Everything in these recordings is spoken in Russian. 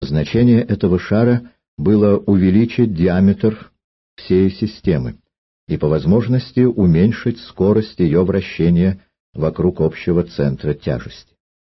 Значение этого шара было увеличить диаметр всей системы и по возможности уменьшить скорость ее вращения вокруг общего центра тяжести.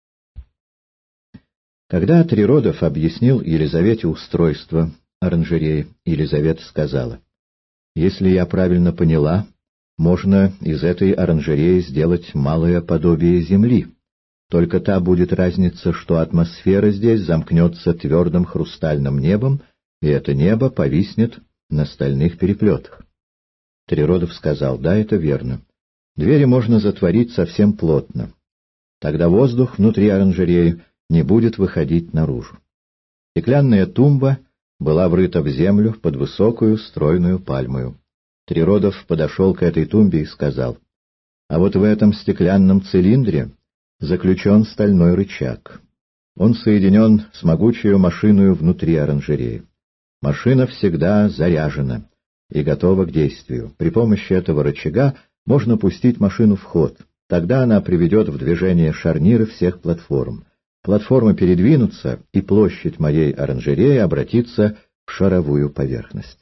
Когда Триродов объяснил Елизавете устройство оранжереи, Елизавета сказала: «Если я правильно поняла, можно из этой оранжереи сделать малое подобие Земли. Только та будет разница, что атмосфера здесь замкнется твердым хрустальным небом, и это небо повиснет на стальных переплетах». Триродов сказал: «Да, это верно. Двери можно затворить совсем плотно. Тогда воздух внутри оранжереи не будет выходить наружу». Стеклянная тумба была врыта в землю под высокую стройную пальмою. Триродов подошел к этой тумбе и сказал: «А вот в этом стеклянном цилиндре заключен стальной рычаг. Он соединен с могучей машиной внутри оранжереи. Машина всегда заряжена и готова к действию. При помощи этого рычага можно пустить машину в ход. Тогда она приведет в движение шарниры всех платформ. Платформы передвинутся, и площадь моей оранжереи обратится в шаровую поверхность».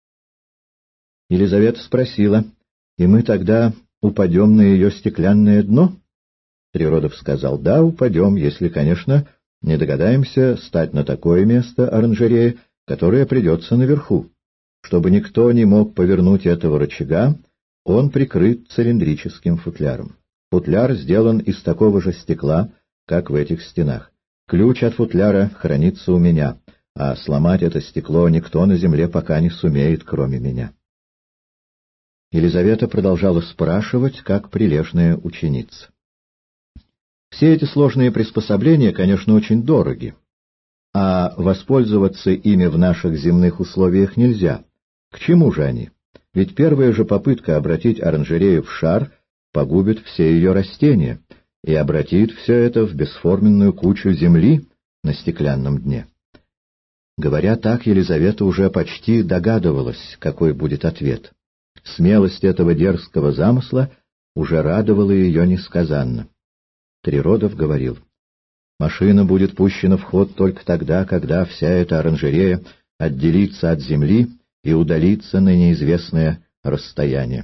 Елизавета спросила: «И мы тогда упадем на ее стеклянное дно?» Триродов сказал: «Да, упадем, если, конечно, не догадаемся стать на такое место оранжереи, которое придется наверху. Чтобы никто не мог повернуть этого рычага, он прикрыт цилиндрическим футляром. Футляр сделан из такого же стекла, как в этих стенах. Ключ от футляра хранится у меня, а сломать это стекло никто на земле пока не сумеет, кроме меня». Елизавета продолжала спрашивать, как прилежная ученица. «Все эти сложные приспособления, конечно, очень дороги, а воспользоваться ими в наших земных условиях нельзя. К чему же они? Ведь первая же попытка обратить оранжерею в шар погубит все ее растения и обратит все это в бесформенную кучу земли на стеклянном дне». Говоря так, Елизавета уже почти догадывалась, какой будет ответ. Смелость этого дерзкого замысла уже радовала ее несказанно. Триродов говорил: «Машина будет пущена в ход только тогда, когда вся эта оранжерея отделится от земли и удалится на неизвестное расстояние.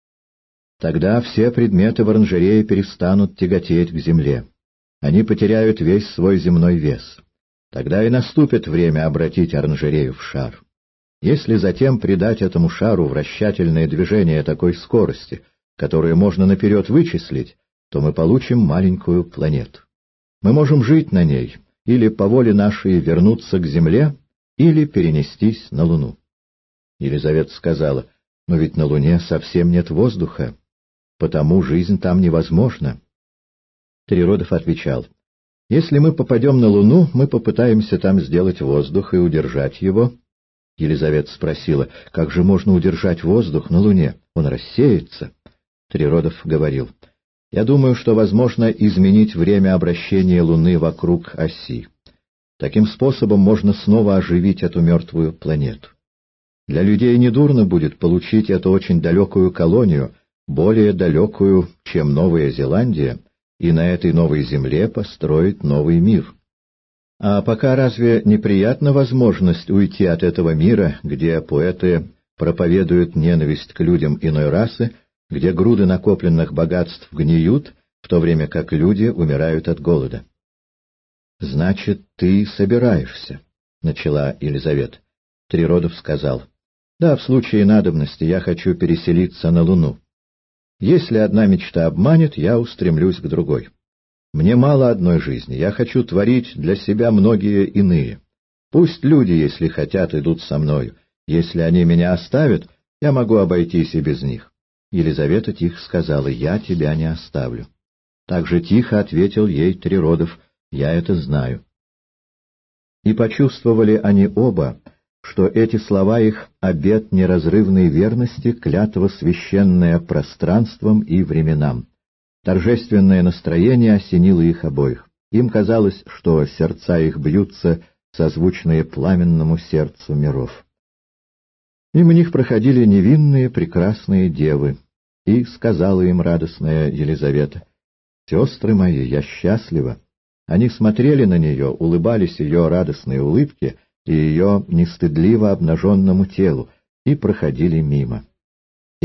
Тогда все предметы в оранжерее перестанут тяготеть к земле. Они потеряют весь свой земной вес. Тогда и наступит время обратить оранжерею в шар. Если затем придать этому шару вращательное движение такой скорости, которое можно наперед вычислить, то мы получим маленькую планету. Мы можем жить на ней, или по воле нашей вернуться к Земле, или перенестись на Луну». Елизавета сказала: «Но ведь на Луне совсем нет воздуха, потому жизнь там невозможна». Триродов отвечал: «Если мы попадем на Луну, мы попытаемся там сделать воздух и удержать его». Елизавета спросила: «Как же можно удержать воздух на Луне? Он рассеется». Триродов говорил: «Я думаю, что возможно изменить время обращения Луны вокруг оси. Таким способом можно снова оживить эту мертвую планету. Для людей недурно будет получить эту очень далекую колонию, более далекую, чем Новая Зеландия, и на этой новой земле построить новый мир. А пока разве неприятна возможность уйти от этого мира, где поэты проповедуют ненависть к людям иной расы, где груды накопленных богатств гниют, в то время как люди умирают от голода?» «Значит, ты собираешься?» — начала Елизавета. Триродов сказал: «Да, в случае надобности я хочу переселиться на Луну. Если одна мечта обманет, я устремлюсь к другой. Мне мало одной жизни, я хочу творить для себя многие иные. Пусть люди, если хотят, идут со мною. Если они меня оставят, я могу обойтись и без них». Елизавета тихо сказала: «Я тебя не оставлю». Так же тихо ответил ей Триродов: «Я это знаю». И почувствовали они оба, что эти слова их обет неразрывной верности, клятва священная пространством и временам. Торжественное настроение осенило их обоих. Им казалось, что сердца их бьются, созвучные пламенному сердцу миров. Мимо них проходили невинные прекрасные девы, и сказала им радостная Елизавета: «Сестры мои, я счастлива. Они смотрели на нее, улыбались ее радостной улыбке и ее нестыдливо обнаженному телу, и проходили мимо.